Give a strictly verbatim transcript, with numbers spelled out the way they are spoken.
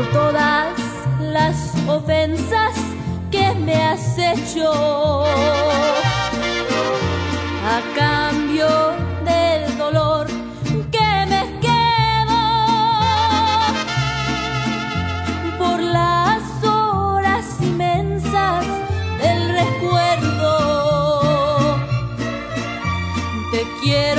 todas las ofensas que me has hecho, a cambio del dolor que me quedo por las horas inmensas del recuerdo. Te quiero